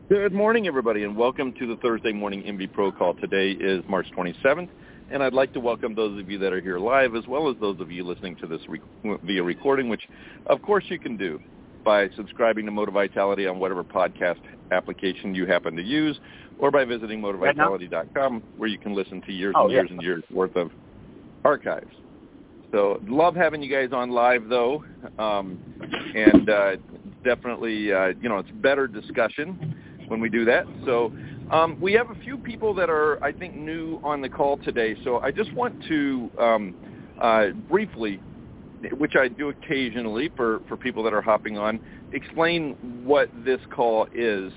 Good morning, everybody, and welcome to the Thursday morning MB Pro Call. Today is March 27th, and I'd like to welcome those of you that are here live, as well as those of you listening to this via recording, which, of course, you can do by subscribing to MotiVitality on whatever podcast application you happen to use, or by visiting MotiVitality.com, where you can listen to years and years worth of archives. So love having you guys on live, though, and definitely, it's better discussion when we do that. So we have a few people that are, I think, new on the call today. So I just want to briefly, which I do occasionally for people that are hopping on, explain what this call is.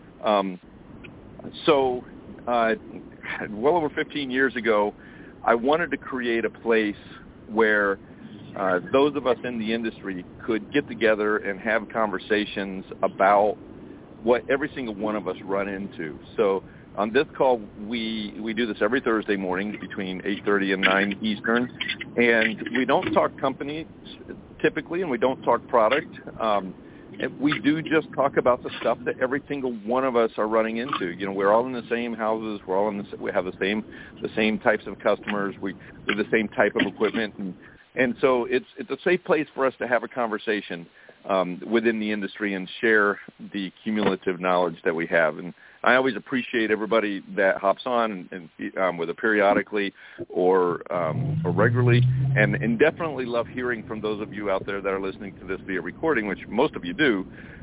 Well over 15 years ago, I wanted to create a place where those of us in the industry could get together and have conversations about what every single one of us run into. So on this call, we do this every Thursday morning between 8:30 and 9 Eastern, and we don't talk companies typically, and we don't talk product. And we do just talk about the stuff that every single one of us are running into. You know, we're all in the same houses. We have the same types of customers. We have the same type of equipment, and so it's a safe place for us to have a conversation within the industry and share the cumulative knowledge that we have. And I always appreciate everybody that hops on and whether periodically or regularly, and definitely love hearing from those of you out there that are listening to this via recording, which most of you do.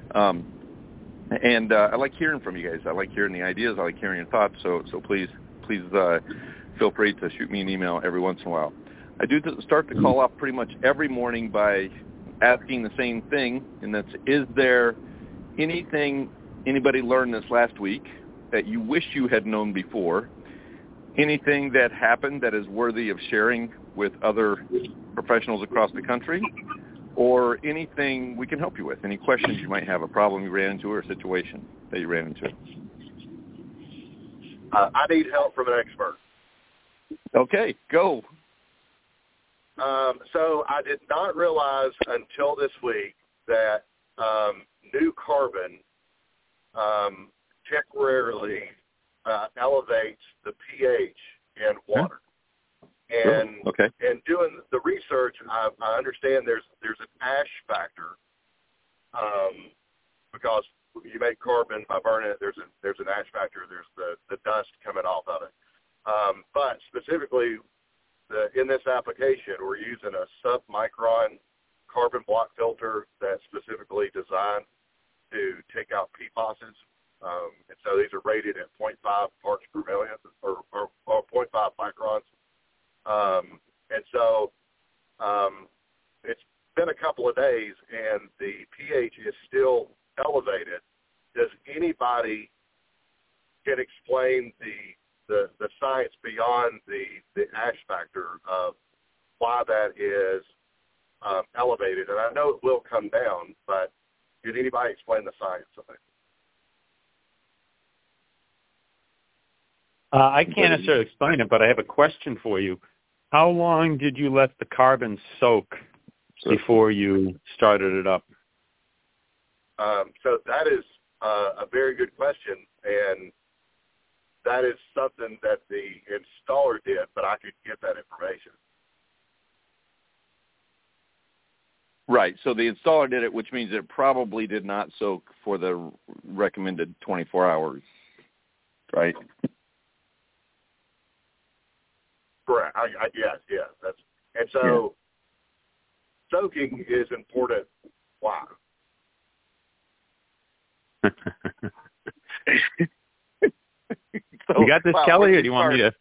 And I like hearing from you guys. I like hearing the ideas. I like hearing your thoughts. So please feel free to shoot me an email every once in a while. I do start the call off pretty much every morning by asking the same thing, and that's, is there anything anybody learned this last week that you wish you had known before, anything that happened that is worthy of sharing with other professionals across the country, or anything we can help you with, any questions you might have, a problem you ran into or a situation that you ran into? I need help from an expert. Okay, go. So I did not realize until this week that new carbon temporarily elevates the pH in water. And and doing the research, I understand there's an ash factor because you make carbon by burning it. There's an ash factor. There's the dust coming off of it. But specifically, in this application, we're using a sub-micron carbon block filter that's specifically designed to take out PFASs. And so these are rated at 0.5 parts per million or 0.5 microns. And so it's been a couple of days and the pH is still elevated. Does anybody can explain the science beyond the ash factor of why that is elevated? And I know it will come down, but did anybody explain the science of it? I can't necessarily explain it, but I have a question for you. How long did you let the carbon soak before you started it up? So that is a very good question, and that is something that the installer did, but I could get that information. Right. So the installer did it, which means it probably did not soak for the recommended 24 hours, right? Correct. Yes. And so soaking is important. Why? You got this, Kelly, or do you want me to?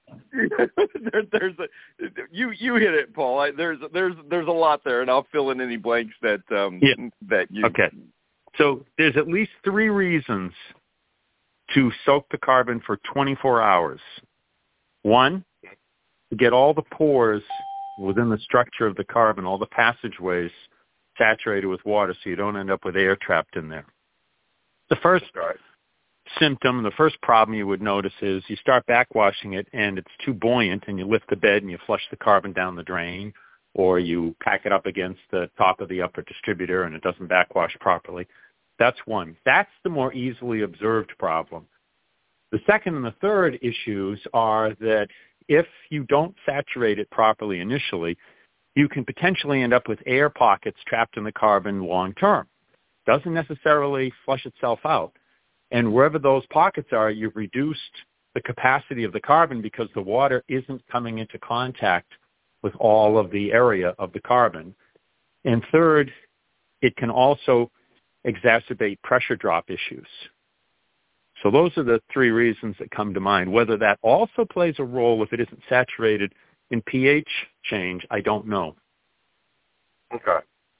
You hit it, Paul. There's a lot there, and I'll fill in any blanks that you. Okay. So there's at least 3 reasons to soak the carbon for 24 hours. 1, to get all the pores within the structure of the carbon, all the passageways saturated with water, so you don't end up with air trapped in there. The first symptom, the first problem you would notice is you start backwashing it and it's too buoyant, and you lift the bed and you flush the carbon down the drain, or you pack it up against the top of the upper distributor and it doesn't backwash properly. That's one. That's the more easily observed problem. The second and the third issues are that if you don't saturate it properly initially, you can potentially end up with air pockets trapped in the carbon long term. Doesn't necessarily flush itself out. And wherever those pockets are, you've reduced the capacity of the carbon because the water isn't coming into contact with all of the area of the carbon. And third, it can also exacerbate pressure drop issues. So those are the three reasons that come to mind. Whether that also plays a role if it isn't saturated in pH change, I don't know. Okay.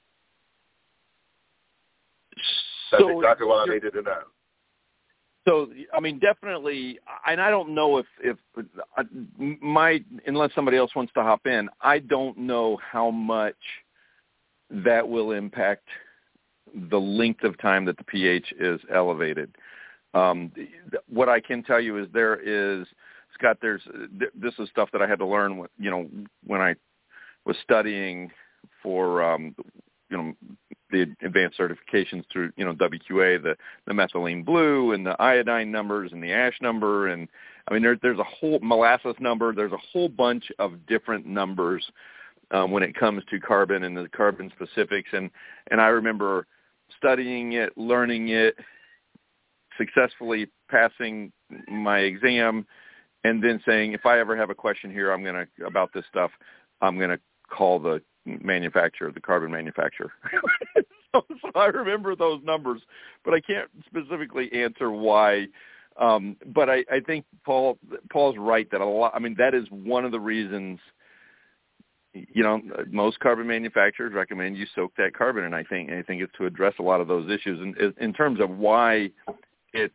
That's exactly what I needed to know. So, I mean, definitely, and I don't know if unless somebody else wants to hop in, I don't know how much that will impact the length of time that the pH is elevated. What I can tell you is Scott, this is stuff that I had to learn when I was studying for, the advanced certifications through, WQA, the methylene blue and the iodine numbers and the ash number. And I mean, there's a whole molasses number. There's a whole bunch of different numbers when it comes to carbon and the carbon specifics. And I remember studying it, learning it, successfully passing my exam, and then saying, if I ever have a question here, about this stuff, I'm going to call the manufacturer, the carbon manufacturer. So I remember those numbers, but I can't specifically answer why. But I think Paul's right that that is one of the reasons, most carbon manufacturers recommend you soak that carbon. And I think it's to address a lot of those issues. And in terms of why it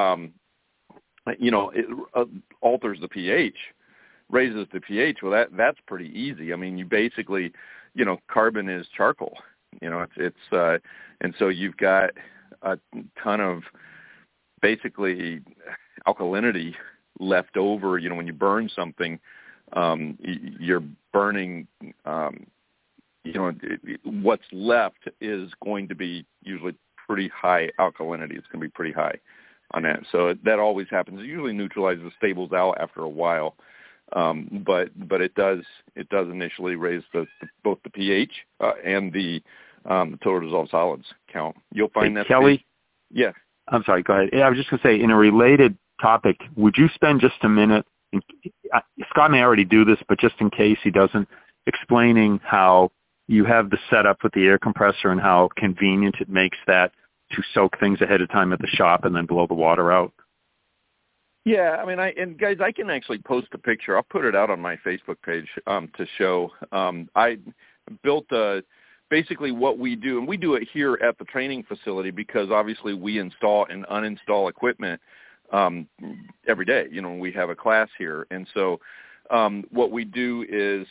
alters the pH, raises the pH. Well, that's pretty easy. I mean, you basically, carbon is charcoal. And so you've got a ton of basically alkalinity left over. When you burn something, you're burning. What's left is going to be usually pretty high alkalinity. It's going to be pretty high on that. So that always happens. It usually neutralizes, stables out after a while. But it does initially raise both the pH and the total dissolved solids count. You'll find that. Kelly? Yeah. I'm sorry, go ahead. Yeah, I was just going to say, in a related topic, would you spend just a minute, Scott may already do this, but just in case he doesn't, explaining how you have the setup with the air compressor and how convenient it makes that to soak things ahead of time at the shop and then blow the water out? Yeah, I mean, guys, I can actually post a picture. I'll put it out on my Facebook page to show. I built basically what we do, and we do it here at the training facility because obviously we install and uninstall equipment every day. We have a class here, and so what we do is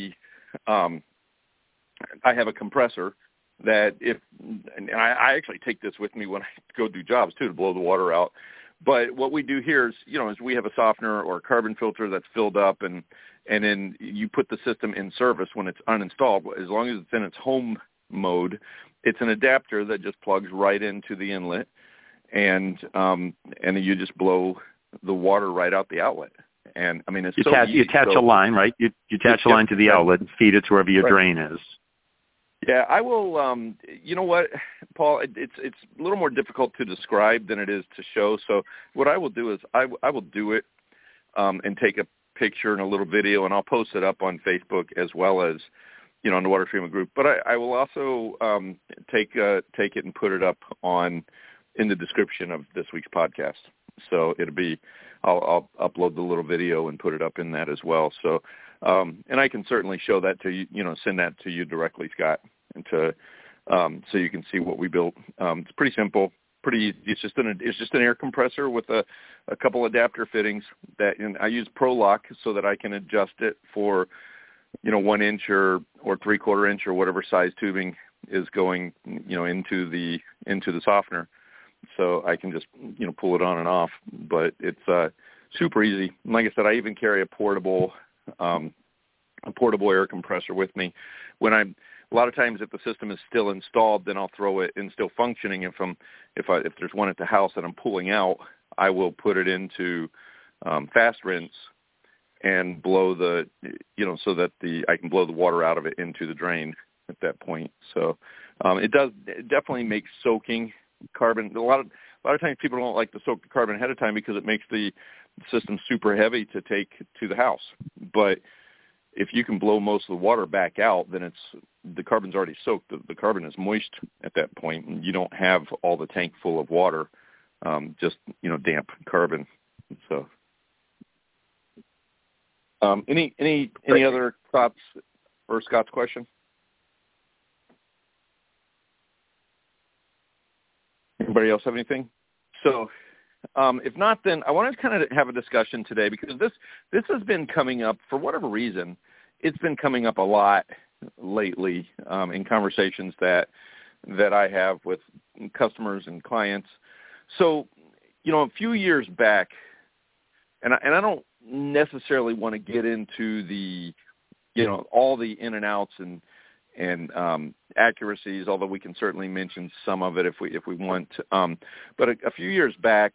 I have a compressor that and I actually take this with me when I go do jobs too to blow the water out. But what we do here is, is we have a softener or a carbon filter that's filled up, and then you put the system in service when it's uninstalled. As long as it's in its home mode, it's an adapter that just plugs right into the inlet, and you just blow the water right out the outlet. And I mean, it's so easy. You attach a line, right? You attach a line to the outlet and feed it to wherever your drain is. Yeah, I will. You know what, Paul? It's a little more difficult to describe than it is to show. So what I will do is I will do it and take a picture and a little video, and I'll post it up on Facebook as well as on the Water Treatment Group. But I will also take it and put it up in the description of this week's podcast. So it'll be I'll upload the little video and put it up in that as well. So. And I can certainly show that to you, send that to you directly, Scott, and so you can see what we built. It's pretty simple, pretty easy. It's just an air compressor with a couple adapter fittings and I use ProLock so that I can adjust it for, 1 inch or 3/4 inch or whatever size tubing is going, into the softener. So I can just, pull it on and off, but it's super easy. And like I said, I even carry a portable air compressor with me when a lot of times if the system is still installed, then I'll throw it in still functioning. If there's one at the house that I'm pulling out, I will put it into fast rinse and blow so that I can blow the water out of it into the drain at that point. So it definitely makes soaking carbon. A lot of times people don't like to soak the carbon ahead of time because it makes the system super heavy to take to the house. But if you can blow most of the water back out, then the carbon's already soaked. The carbon is moist at that point, and you don't have all the tank full of water, just damp carbon. So, any other thoughts for Scott's question? Anybody else have anything? So, if not, then I want to kind of have a discussion today because this has been coming up for whatever reason. It's been coming up a lot lately in conversations that I have with customers and clients. So, a few years back, and I don't necessarily want to get into the, all the in and outs and accuracies, although we can certainly mention some of it if we want. But a few years back,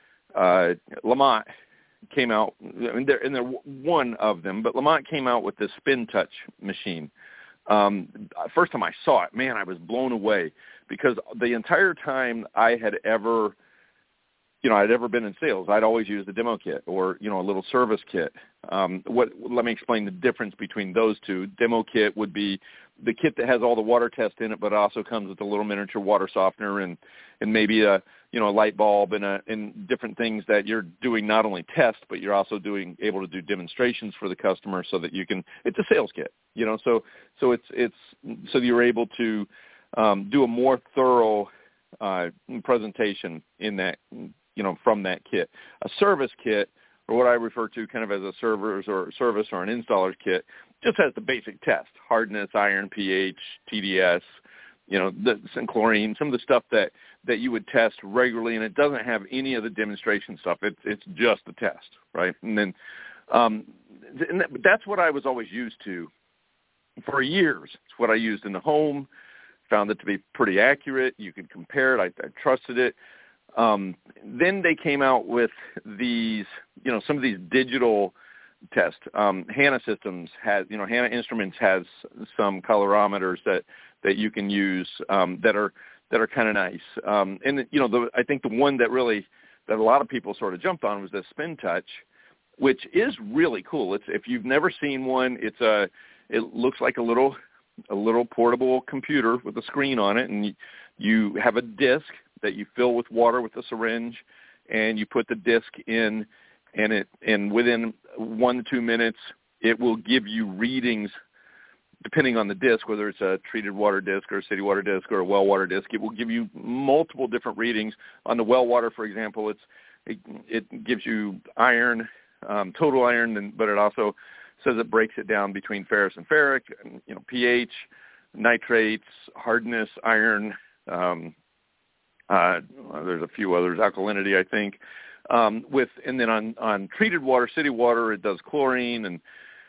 Lamont came out, and they're one of them, but Lamont came out with this Spin Touch machine. First time I saw it, man, I was blown away because the entire time I had ever been in sales, I'd always used a demo kit or, a little service kit. Let me explain the difference between those two. Demo kit would be the kit that has all the water test in it, but it also comes with a little miniature water softener and maybe a light bulb and different things that you're doing not only test, but you're also able to do demonstrations for the customer so that it's a sales kit, so you're able to do a more thorough presentation in that, from that kit. A service kit, or what I refer to kind of as a service or an installer's kit, just has the basic test: hardness, iron, pH, TDS, some chlorine, some of the stuff that you would test regularly, and it doesn't have any of the demonstration stuff. It's just the test, right? And then that's what I was always used to for years. It's what I used in the home. Found it to be pretty accurate. You could compare it. I trusted it. Then they came out with these, some of these digital tests. Hanna Systems Hanna Instruments has some colorimeters that you can use that are kind of nice. And I think the one that a lot of people sort of jumped on was the Spin Touch, which is really cool. If you've never seen one, it looks like a little portable computer with a screen on it, and you have a disc that you fill with water with a syringe, and you put the disc in, and within 1 to 2 minutes, it will give you readings depending on the disc, whether it's a treated water disc or a city water disc or a well water disc. It will give you multiple different readings. On the well water, for example, it gives you iron, total iron, but it also says it breaks it down between ferrous and ferric, pH, nitrates, hardness, iron. There's a few others, alkalinity, I think. And then on treated water, city water, it does chlorine and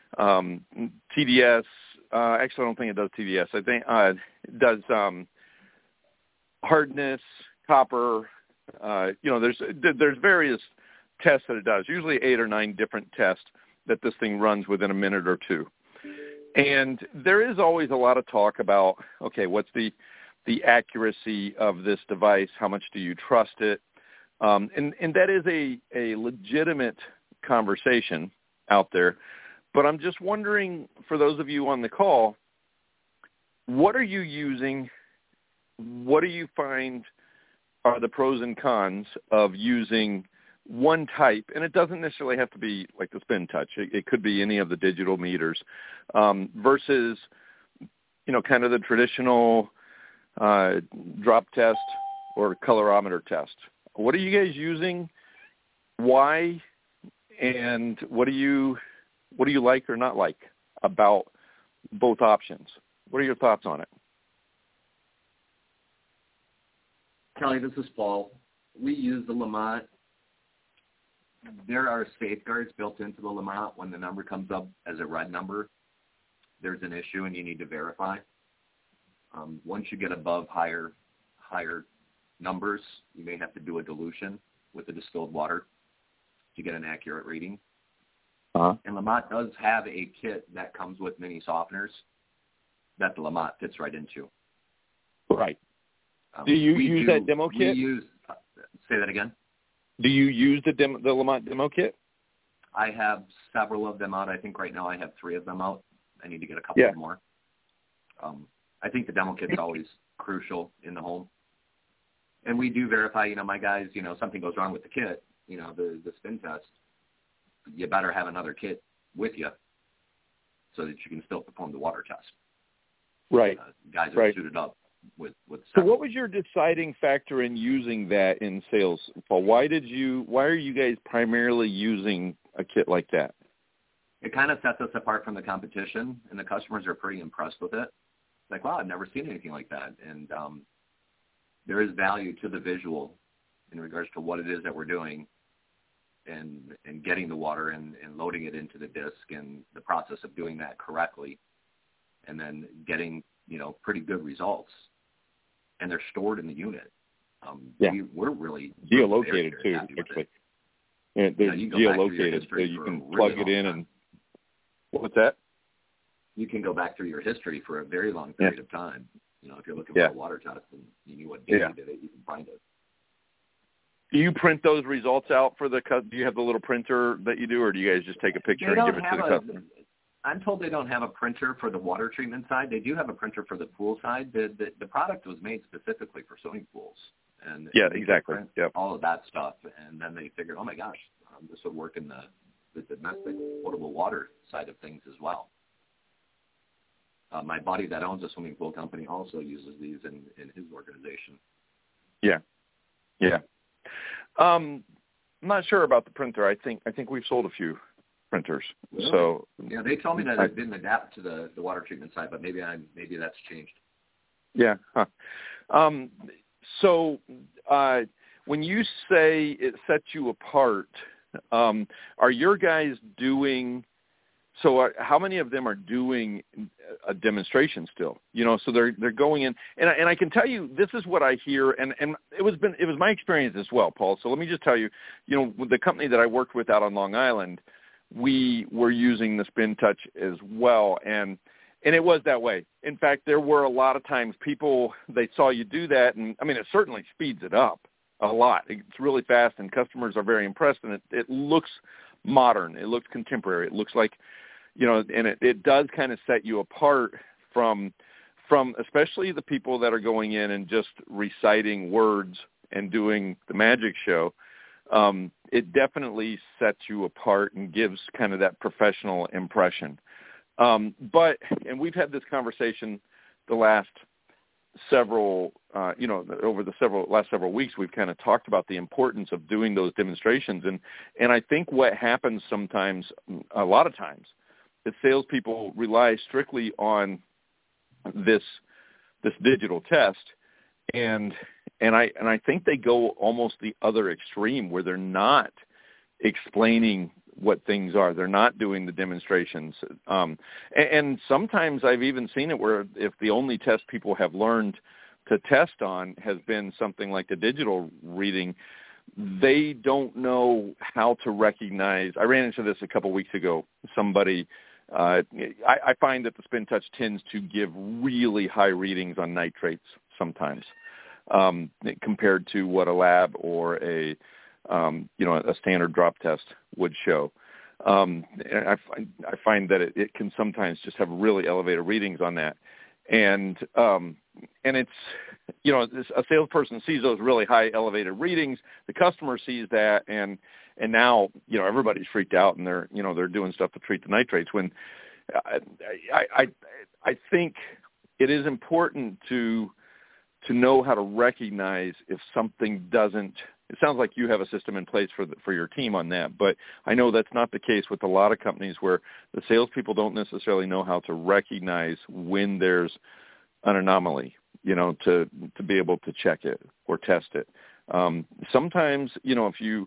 TDS. Actually, I don't think it does TDS. I think it does hardness, copper. There's various tests that it does. Usually 8 or 9 different tests that this thing runs within a minute or two. And there is always a lot of talk about, okay, what's the accuracy of this device? How much do you trust it? And that is a legitimate conversation out there. But I'm just wondering, for those of you on the call, what are you using? What do you find are the pros and cons of using one type? And it doesn't necessarily have to be like the Spin Touch. It could be any of the digital meters versus, kind of the traditional drop test or colorimeter test. What are you guys using? Why? And what do you like or not like about both options? What are your thoughts on it? Kelly, this is Paul. We use the Lamont. There are safeguards built into the Lamont. When the number comes up as a red number, there's an issue and you need to verify. Once you get above higher numbers, you may have to do a dilution with the distilled water to get an accurate reading. Uh-huh. And Lamont does have a kit that comes with mini softeners that the Lamont fits right into. Right. Do you use that demo kit? Say that again? Do you use the Lamont demo kit? I have several of them out. I think right now I have 3 of them out. I need to get a couple more. I think the demo kit's always crucial in the home. And we do verify, my guys, something goes wrong with the kit, the spin test, you better have another kit with you so that you can still perform the water test. Right. Guys are suited up with So what was your deciding factor in using that in sales, Paul? Why are you guys primarily using a kit like that? It kind of sets us apart from the competition, and the customers are pretty impressed with it. Like, wow, I've never seen anything like that. And there is value to the visual in regards to what it is that we're doing and getting the water and loading it into the disc and the process of doing that correctly and then getting, pretty good results. And they're stored in the unit. We're really geolocated too, actually. And they're geolocated, so you can plug it in and what's that? You can go back through your history for a very long period of time. If you're looking for a water test and you knew what day you did it, you can find it. Do you print those results out for do you have the little printer that you do, or do you guys just take a picture and give it to the customer? I'm told they don't have a printer for the water treatment side. They do have a printer for the pool side. The product was made specifically for swimming pools. And exactly. All of that stuff. And then they figured, oh, my gosh, this would work in the domestic potable water side of things as well. My buddy that owns a swimming pool company also uses these in his organization. Yeah. I'm not sure about the printer. I think we've sold a few printers. Really? So they told me that it didn't adapt to the water treatment side, but maybe that's changed. Yeah. Huh. So when you say it sets you apart, are your guys doing? So how many of them are doing a demonstration still? So they're going in, and I can tell you this is what I hear, and it was my experience as well, Paul. So let me just tell you, with the company that I worked with out on Long Island, we were using the Spin Touch as well, and it was that way. In fact, there were a lot of times they saw you do that, and I mean it certainly speeds it up a lot. It's really fast, and customers are very impressed, and it looks modern. It looks contemporary. It looks like, and it does kind of set you apart from especially the people that are going in and just reciting words and doing the magic show. It definitely sets you apart and gives kind of that professional impression. And we've had this conversation the last several, over the last several weeks, we've kind of talked about the importance of doing those demonstrations. And I think what happens sometimes, a lot of times, is salespeople rely strictly on this digital test, and I think they go almost the other extreme where they're not explaining what things are. They're not doing the demonstrations. And sometimes I've even seen it where if the only test people have learned to test on has been something like the digital reading, they don't know how to recognize. I ran into this a couple weeks ago. Somebody, I find that the Spin Touch tends to give really high readings on nitrates sometimes, compared to what a lab or a standard drop test would show. And I find that it can sometimes just have really elevated readings on that. And it's, a salesperson sees those really high elevated readings. The customer sees that, and now, everybody's freaked out, and they're doing stuff to treat the nitrates. When I think it is important to know how to recognize if something doesn't. It sounds like you have a system in place for your team on that, but I know that's not the case with a lot of companies where the salespeople don't necessarily know how to recognize when there's an anomaly, to be able to check it or test it. Sometimes,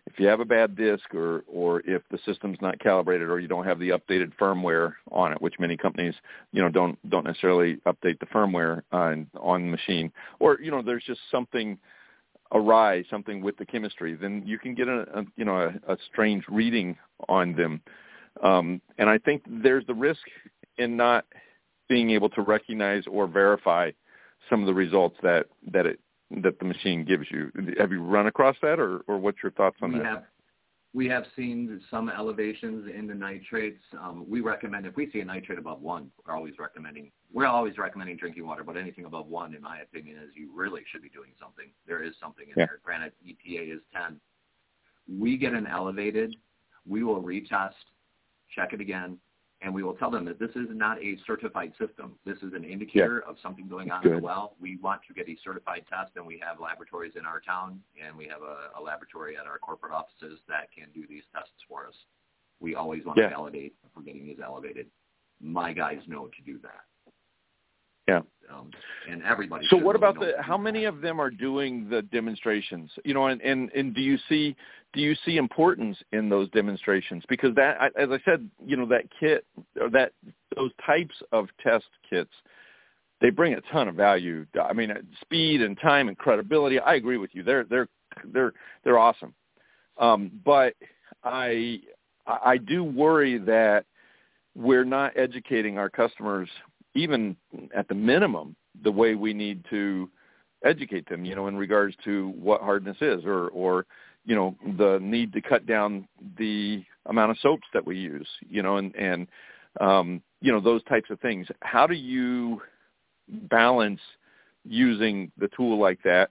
if you have a bad disc or if the system's not calibrated or you don't have the updated firmware on it, which many companies, don't necessarily update the firmware on the machine, or, there's just something awry, something with the chemistry, then you can get a strange reading on them. And I think there's the risk in not being able to recognize or verify some of the results that the machine gives you. Have you run across that, or what's your thoughts on that? We have seen some elevations in the nitrates. We recommend, if we see a nitrate above 1, we're always recommending drinking water, but anything above 1, in my opinion, is you really should be doing something. There is something in there. Granted, EPA is 10. We get an elevated, we will retest, check it again, and we will tell them that this is not a certified system. This is an indicator of something going on in the well. We want to get a certified test, and we have laboratories in our town, and we have a laboratory at our corporate offices that can do these tests for us. We always want to validate if we're getting these elevated. My guys know to do that. Yeah. And everybody. So what about how many of them are doing the demonstrations? And do you see importance in those demonstrations? Because that, as I said, that kit, or those types of test kits, they bring a ton of value. I mean, speed and time and credibility. I agree with you. They're awesome. But I do worry that we're not educating our customers, even at the minimum, the way we need to educate them, in regards to what hardness is, or the need to cut down the amount of soaps that we use, and those types of things. How do you balance using the tool like that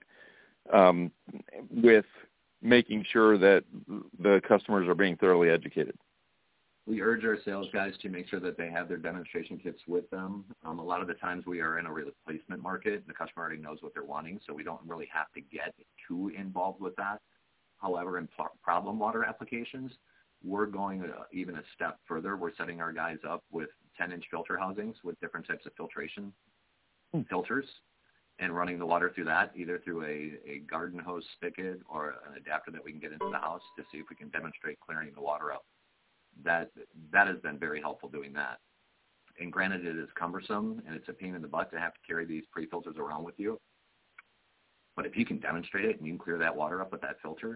with making sure that the customers are being thoroughly educated? We urge our sales guys to make sure that they have their demonstration kits with them. A lot of the times we are in a replacement market. The customer already knows what they're wanting, so we don't really have to get too involved with that. However, in problem water applications, we're going even a step further. We're setting our guys up with 10-inch filter housings with different types of filtration filters and running the water through that, either through a garden hose spigot or an adapter that we can get into the house to see if we can demonstrate clearing the water up. That has been very helpful doing that. And granted, it is cumbersome and it's a pain in the butt to have to carry these pre-filters around with you. But if you can demonstrate it and you can clear that water up with that filter,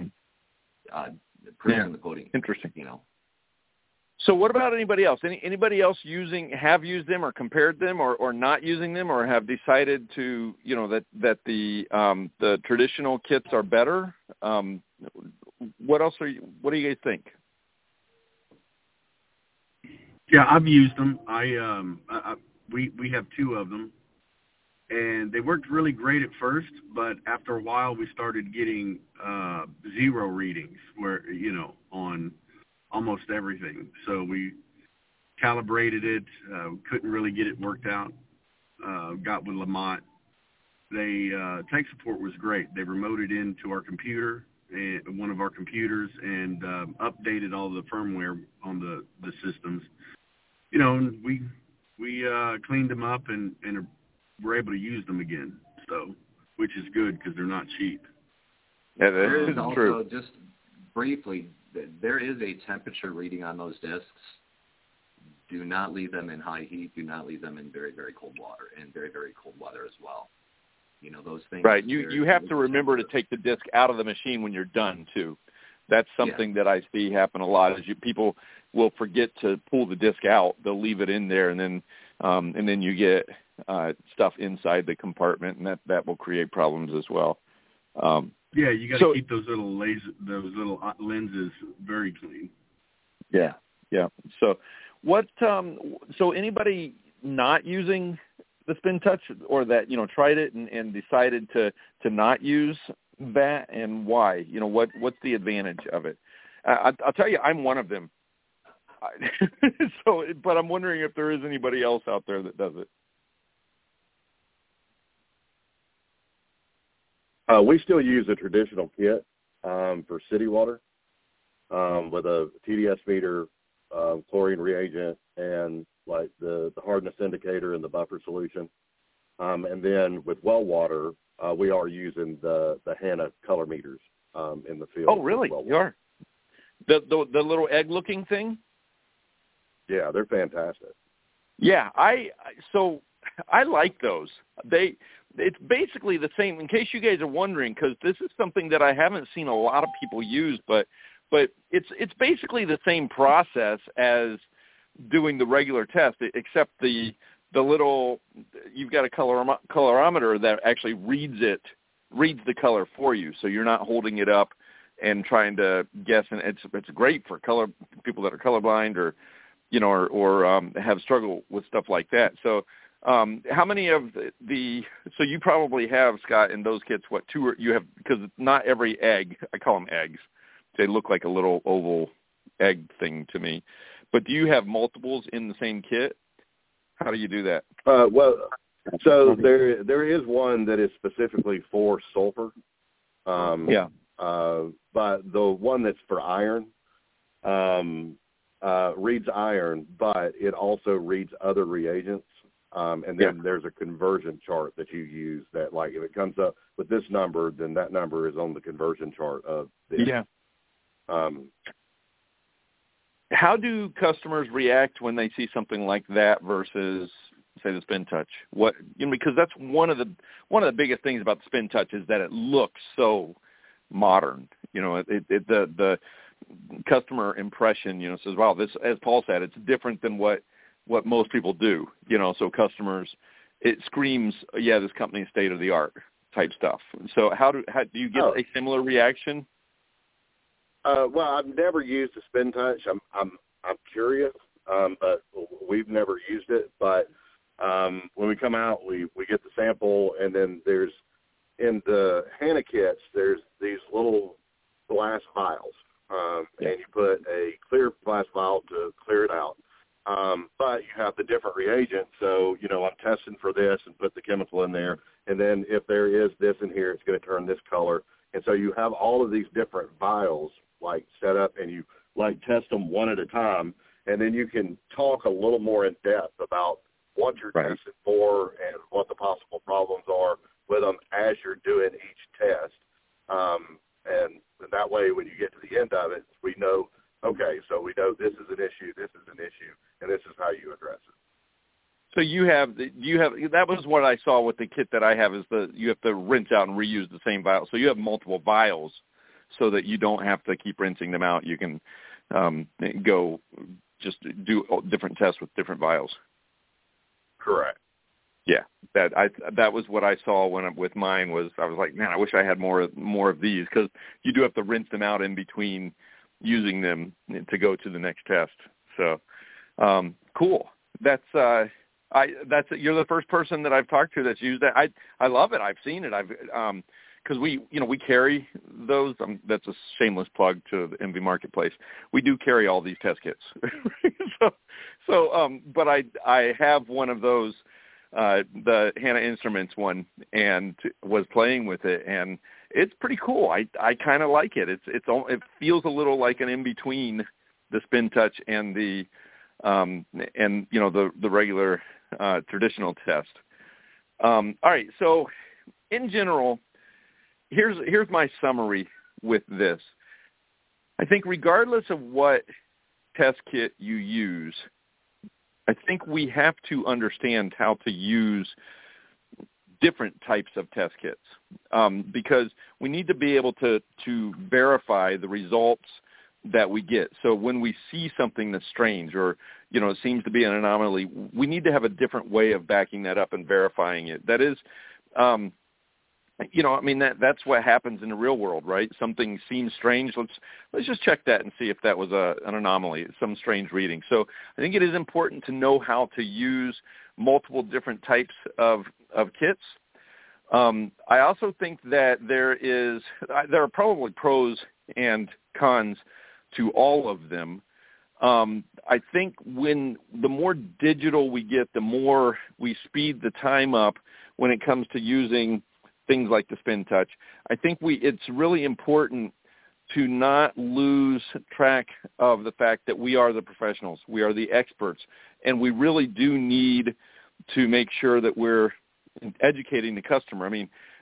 proof in the pudding. Interesting. So what about anybody else? Anybody else have used them or compared them or not using them, or have decided to, that the traditional kits are better? What do you guys think? Yeah, I've used them. We have 2 of them, and they worked really great at first, but after a while we started getting 0 readings on almost everything. So we calibrated it, couldn't really get it worked out. Got with Lamont. Tech support was great. They remoted into our computer, one of our computers, and updated all the firmware on the systems. And we cleaned them up and were able to use them again. So, which is good because they're not cheap. Yeah, that is true. Also, just briefly, there is a temperature reading on those discs. Do not leave them in high heat. Do not leave them in very, very cold water, and very, very cold weather as well. Those things. Right. You have to remember to take the disc out of the machine when you're done, too. That's something that I see happen a lot, is people will forget to pull the disc out. They'll leave it in there, and then you get stuff inside the compartment, and that will create problems as well. You got to keep those little lenses very clean. Yeah. So so anybody not using the Spin Touch, or that tried it and decided to not use that, and why? What's the advantage of it? I'll tell you, I'm one of them. But I'm wondering if there is anybody else out there that does it. We still use a traditional kit for city water with a TDS meter, chlorine reagent, and like the hardness indicator and the buffer solution. And then with well water, we are using the Hanna color meters. in the field. Oh, really? You are? The little egg-looking thing? Yeah, they're fantastic. Yeah, I like those. It's basically the same. In case you guys are wondering, because this is something that I haven't seen a lot of people use, but it's basically the same process as doing the regular test, except the little, you've got a colorimeter that actually reads the color for you, so you're not holding it up and trying to guess. And it's great for people that are colorblind or have struggled with stuff like that. So how many of so you probably have, Scott, in those kits, what, two you have, because not every egg, I call them eggs. They look like a little oval egg thing to me. But do you have multiples in the same kit? How do you do that? Well, so there is one that is specifically for sulfur. But the one that's for iron reads iron, but it also reads other reagents. And then there's a conversion chart that you use that, like, if it comes up with this number, then that number is on the conversion chart of this. Yeah. How do customers react when they see something like that versus, say, the Spin Touch? Because that's one of the biggest things about the Spin Touch is that it looks so modern. The customer impression, says, wow, this, as Paul said, it's different than what most people do. So customers, it screams, yeah, this company is state of the art type stuff. So how do you get a similar reaction? Well, I've never used a Spin Touch. I'm curious, but we've never used it. But when we come out, we get the sample, and then there's, in the Hanna kits, there's these little glass vials, and you put a clear glass vial to clear it out. But you have the different reagents, so I'm testing for this and put the chemical in there, and then if there is this in here, it's going to turn this color. And so you have all of these different vials like set up, and you like test them one at a time, and then you can talk a little more in depth about what you're testing for and what the possible problems are with them as you're doing each test. And that way, when you get to the end of it, we know, okay, so we know this is an issue, and this is how you address it. So you have that was what I saw with the kit that I have, is you have to rinse out and reuse the same vial. So you have multiple vials so that you don't have to keep rinsing them out. You can go just do different tests with different vials. Correct. Yeah, that was what I saw with mine. I was like, man, I wish I had more of these, because you do have to rinse them out in between using them to go to the next test. So cool. That's you're the first person that I've talked to that's used that. I love it. I've seen it. Because we carry those. That's a shameless plug to the MV Marketplace. We do carry all these test kits. But I have one of those, the Hanna Instruments one, and was playing with it, and it's pretty cool. I kind of like it. It feels a little like an in between the Spin Touch and the the regular traditional test. All right, so in general, here's my summary with this. I think regardless of what test kit you use, I think we have to understand how to use different types of test kits, because we need to be able to verify the results that we get. So when we see something that's strange, or it seems to be an anomaly, we need to have a different way of backing that up and verifying it. That is, that's what happens in the real world, right? Something seems strange. Let's just check that and see if that was an anomaly, some strange reading. So I think it is important to know how to use multiple different types of kits. I also think that there are probably pros and cons to all of them. I think the more digital we get, the more we speed the time up when it comes to using things like the Spin Touch. I think it's really important to not lose track of the fact that we are the professionals. We are the experts, and we really do need to make sure that we're educating the customer. I mean,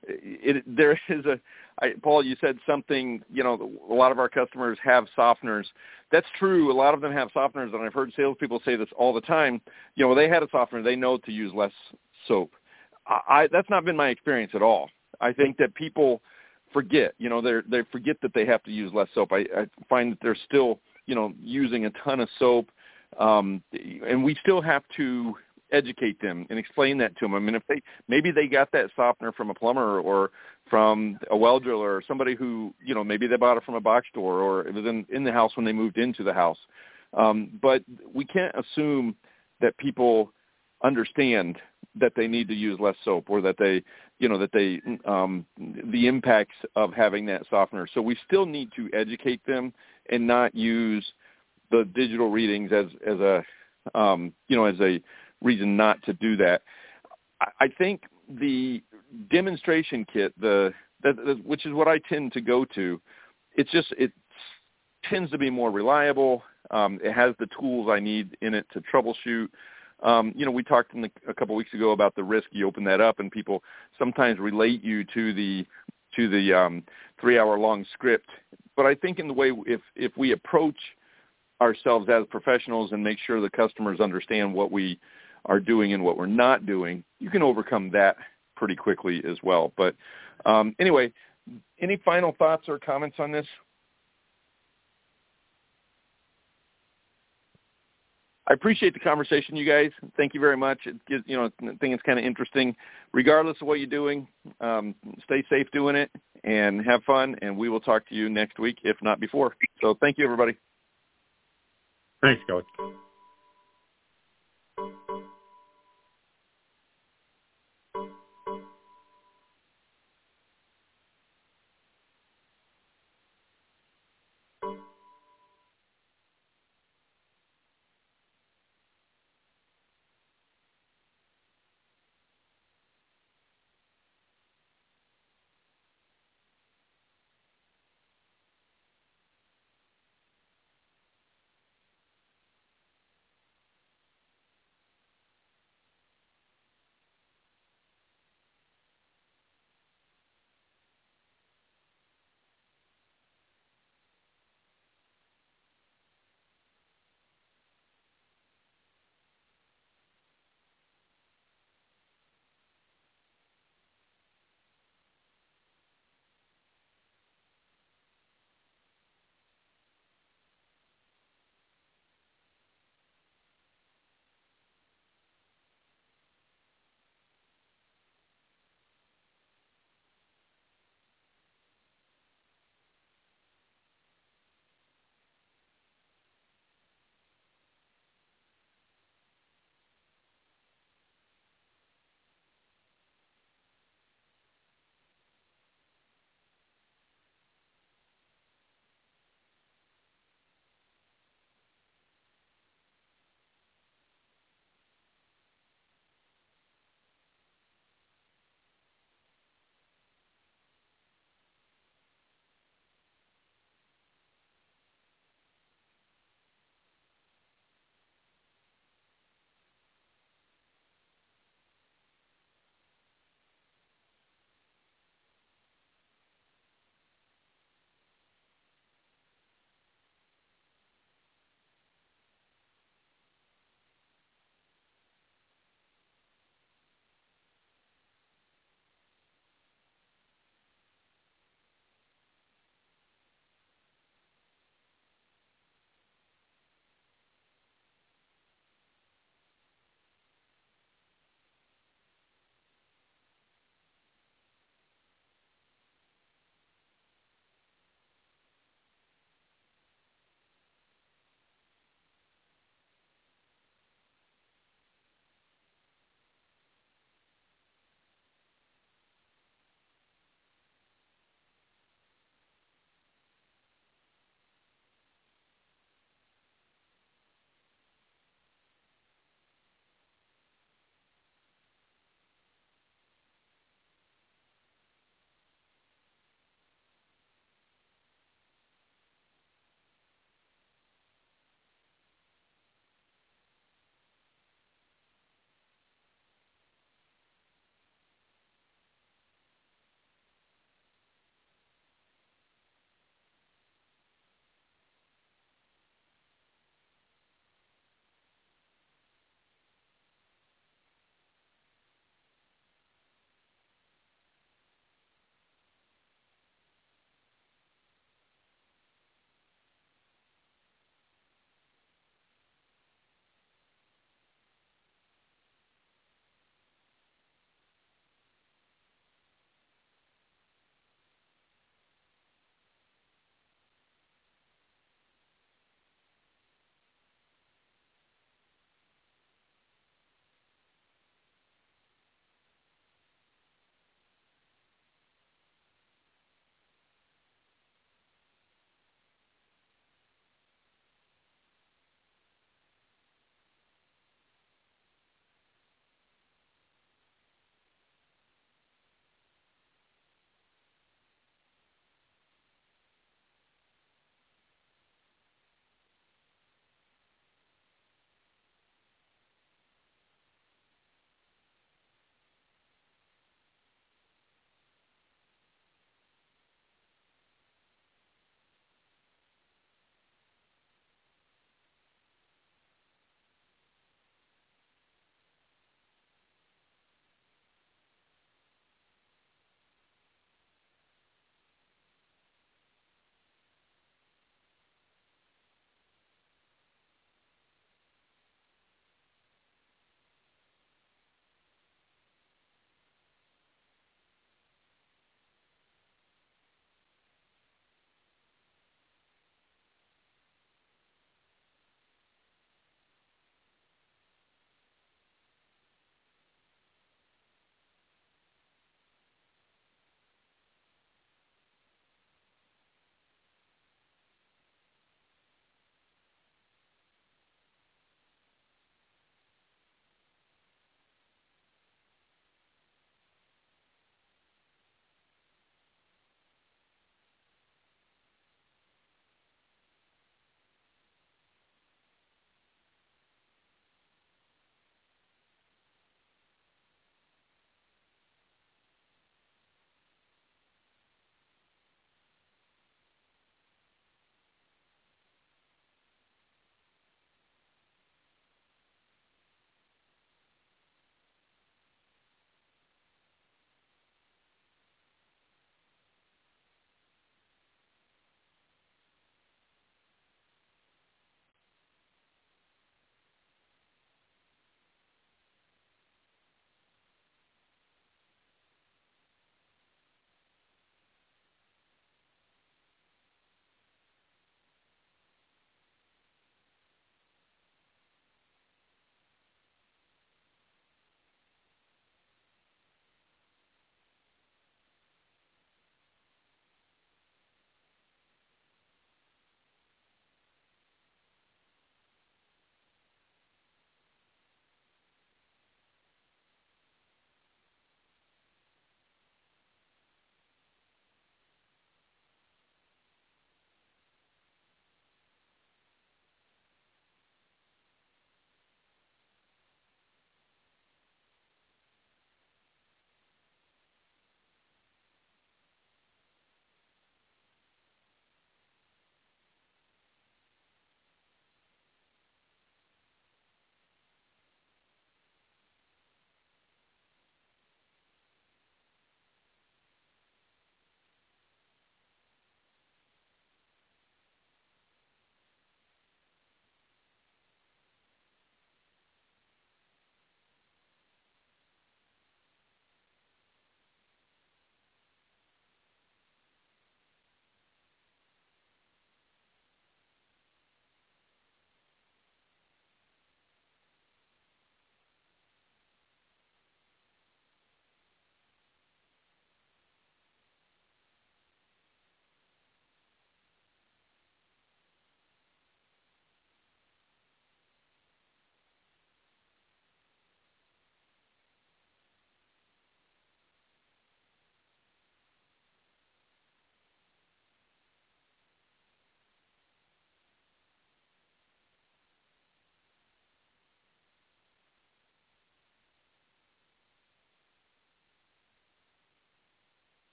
there is Paul, you said something, you know, a lot of our customers have softeners. That's true. A lot of them have softeners, and I've heard salespeople say this all the time. You know, they had a softener, they know to use less soap. That's not been my experience at all. I think that people forget, you know, they forget that they have to use less soap. I find that they're still, you know, using a ton of soap, and we still have to educate them and explain that to them. I mean, if maybe they got that softener from a plumber or from a well driller or somebody who, you know, maybe they bought it from a box store or it was in the house when they moved into the house. But we can't assume that people understand that they need to use less soap or that they, you know, that they, the impacts of having that softener. So we still need to educate them and not use the digital readings as a, you know, as a reason not to do that. I think the demonstration kit, which is what I tend to go to, it tends to be more reliable. It has the tools I need in it to troubleshoot. You know, we talked a couple weeks ago about the risk. You open that up, and people sometimes relate you to the 3-hour-long script. But I think in the way if we approach ourselves as professionals and make sure the customers understand what we are doing and what we're not doing, you can overcome that pretty quickly as well. But anyway, any final thoughts or comments on this? I appreciate the conversation, you guys. Thank you very much. It gives, you know, I think it's kind of interesting. Regardless of what you're doing, stay safe doing it and have fun, and we will talk to you next week, if not before. So thank you, everybody. Thanks, Kelly.